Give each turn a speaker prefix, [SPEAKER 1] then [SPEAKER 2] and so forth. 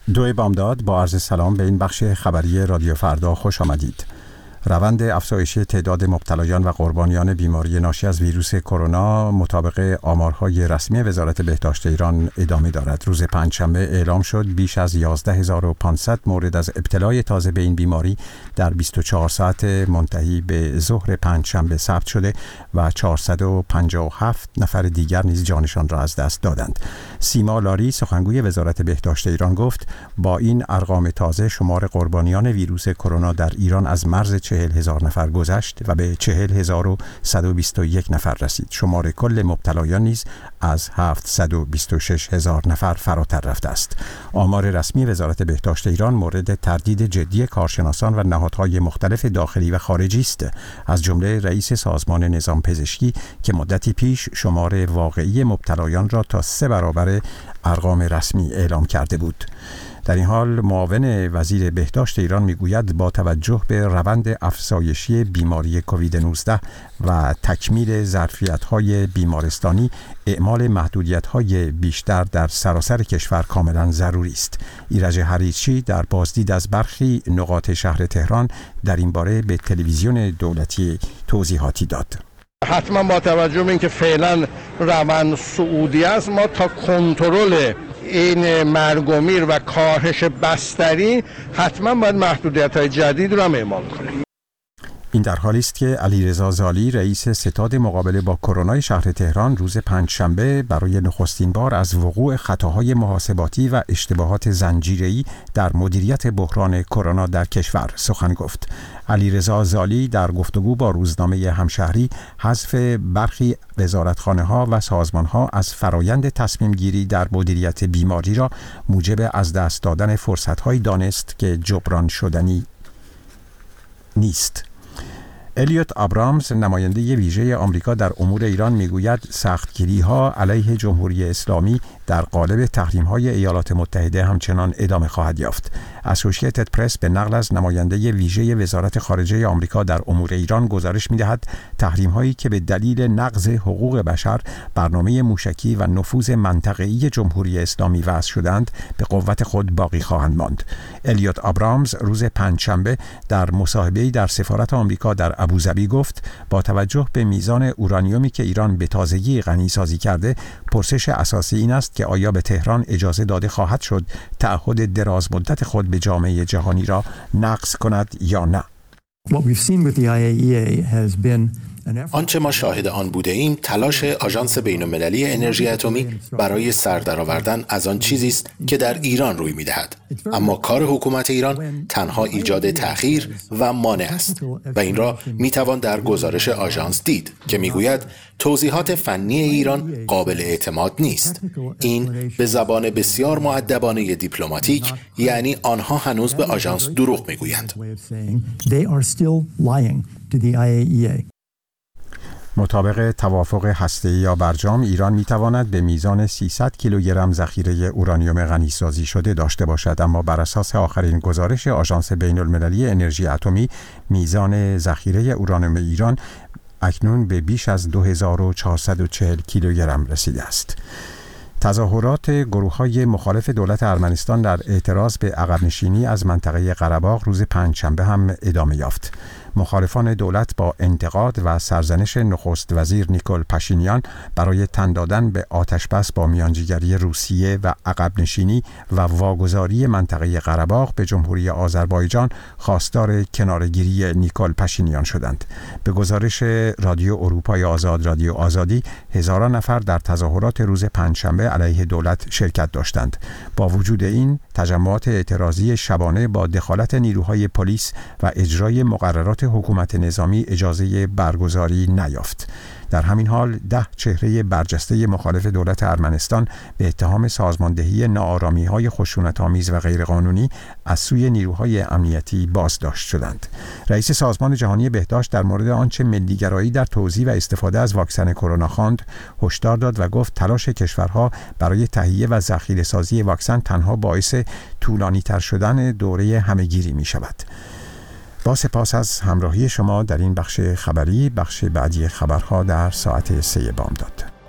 [SPEAKER 1] دو بامداد با عرض سلام به این بخش خبری رادیو فردا خوش آمدید. روند افزایش تعداد مبتلایان و قربانیان بیماری ناشی از ویروس کرونا مطابق آمارهای رسمی وزارت بهداشت ایران ادامه دارد. روز پنجشنبه اعلام شد بیش از 11500 مورد از ابتلای تازه به این بیماری در 24 ساعت منتهی به ظهر پنجشنبه ثبت شده و 457 نفر دیگر نیز جانشان را از دست دادند. سیما لاری سخنگوی وزارت بهداشت ایران گفت با این ارقام تازه شمار قربانیان ویروس کرونا در ایران از مرز 40,000 نفر گذشت و به 40,121 نفر رسید. شمار کل مبتلایان نیز از 726,000 نفر فراتر رفته است. آمار رسمی وزارت بهداشت ایران مورد تردید جدی کارشناسان و نهادهای مختلف داخلی و خارجی است، از جمله رئیس سازمان نظام پزشکی که مدتی پیش شمار واقعی مبتلایان را تا 3 برابر ارقام رسمی اعلام کرده بود. در این حال معاون وزیر بهداشت ایران میگوید با توجه به روند افزایشی بیماری کووید 19 و تکمیل ظرفیت‌های بیمارستانی، اعمال محدودیت‌های بیشتر در سراسر کشور کاملا ضروری است. ایرج حریچی در بازدید از برخی نقاط شهر تهران در این باره به تلویزیون دولتی توضیحاتی داد.
[SPEAKER 2] حتما با توجه به اینکه فعلا روند صعودی است، ما تا کنترل این مرگ و میر و کاهش بستری حتما باید محدودیت‌های جدید رو هم اعمال کنیم.
[SPEAKER 1] این در حالی است که علیرضا زالی رئیس ستاد مقابله با کرونا شهر تهران روز پنجشنبه برای نخستین بار از وقوع خطاهای محاسباتی و اشتباهات زنجیره‌ای در مدیریت بحران کرونا در کشور سخن گفت. علیرضا زالی در گفتگو با روزنامه همشهری حذف برخی وزارتخانه‌ها و سازمان‌ها از فرایند تصمیم گیری در مدیریت بیماری را موجب از دست دادن فرصت‌هایی دانست که جبران شدنی نیست. الیوت ابرامز نماینده ویژه آمریکا در امور ایران میگوید سختگیری‌ها علیه جمهوری اسلامی در قالب تحریم‌های ایالات متحده همچنان ادامه خواهد یافت. اسوسییتد پرس به نقل از نماینده ویژه وزارت خارجه آمریکا در امور ایران گزارش می‌دهد تحریم‌هایی که به دلیل نقض حقوق بشر، برنامه موشکی و نفوذ منطقه‌ای جمهوری اسلامی وضع شدند به قوت خود باقی خواهند ماند. الیوت ابرامز روز پنجشنبه در مصاحبه‌ای در سفارت آمریکا در ابوظبی گفت با توجه به میزان اورانیومی که ایران به تازگی غنی‌سازی کرده، پرسش اساسی این است که آیا به تهران اجازه داده خواهد شد تعهد دراز مدت خود به جامعه جهانی را نقض کند یا نه.
[SPEAKER 3] آنچه ما شاهد آن بوده ایم تلاش آژانس بین‌المللی انرژی اتمی برای سر درآوردن از آن چیزی است که در ایران روی می‌دهد، اما کار حکومت ایران تنها ایجاد تأخیر و مانع است و این را می‌توان در گزارش آژانس دید که می‌گوید توضیحات فنی ایران قابل اعتماد نیست. این به زبان بسیار مؤدبانه دیپلماتیک یعنی آنها هنوز به آژانس دروغ می‌گویند.
[SPEAKER 1] مطابق توافق هسته‌ای یا برجام، ایران می‌تواند به میزان 300 کیلوگرم ذخیره اورانیوم غنی‌سازی شده داشته باشد، اما بر اساس آخرین گزارش آژانس بین‌المللی انرژی اتمی، میزان ذخیره اورانیوم ایران اکنون به بیش از 2440 کیلوگرم رسیده است. تظاهرات گروه‌های مخالف دولت ارمنستان در اعتراض به عقب‌نشینی از منطقه قره‌باغ روز پنجشنبه هم ادامه یافت. مخالفان دولت با انتقاد و سرزنش نخست وزیر نیکول پاشینیان برای تن دادن به آتش‌بس با میانجیگری روسیه و عقب‌نشینی و واگذاری منطقه قره‌باغ به جمهوری آذربایجان خواستار کناره‌گیری نیکول پاشینیان شدند. به گزارش رادیو اروپای آزاد رادیو آزادی، هزاران نفر در تظاهرات روز پنجشنبه علیه دولت شرکت داشتند. با وجود این تجمعات اعتراضی شبانه با دخالت نیروهای پلیس و اجرای مقررات حکومت نظامی اجازه برگزاری نیافت. در همین حال 10 چهره برجسته مخالف دولت ارمنستان به اتهام سازماندهی ناآرامی‌های خشونت‌آمیز و غیرقانونی از سوی نیروهای امنیتی بازداشت شدند. رئیس سازمان جهانی بهداشت در مورد آنچه ملی‌گرایی در توزیع و استفاده از واکسن کرونا خواند، هشدار داد و گفت تلاش کشورها برای تهیه و ذخیره‌سازی واکسن تنها باعث طولانی‌تر شدن دوره همه‌گیری می‌شود. با سپاس از همراهی شما در این بخش خبری. بخش بعدی خبرها در ساعت 3 بامداد.